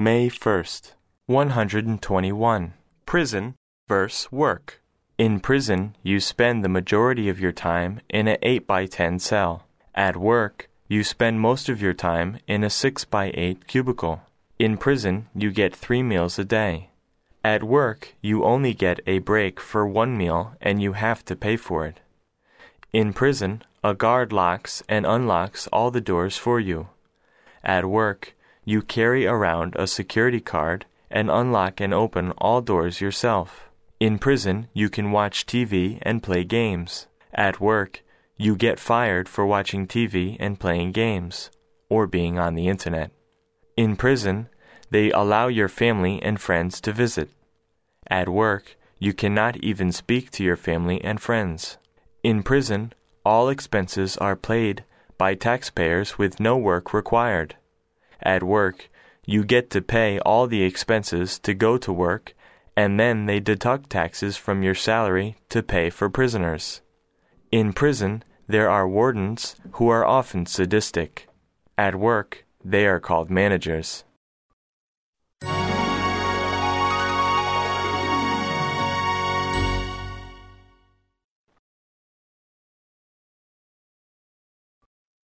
May 1st. 121. Prison versus work. In prison, you spend the majority of your time in an 8 by 10 cell. At work, you spend most of your time in a 6 by 8 cubicle. In prison, you get 3 meals a day. At work, you only get a break for 1 meal and you have to pay for it. In prison, a guard locks and unlocks all the doors for you. At work, you carry around a security card and unlock and open all doors yourself. In prison, you can watch TV and play games. At work, you get fired for watching TV and playing games, or being on the internet. In prison, they allow your family and friends to visit. At work, you cannot even speak to your family and friends. In prison, all expenses are paid by taxpayers with no work required. At work, you get to pay all the expenses to go to work, and then they deduct taxes from your salary to pay for prisoners. In prison, there are wardens who are often sadistic. At work, they are called managers.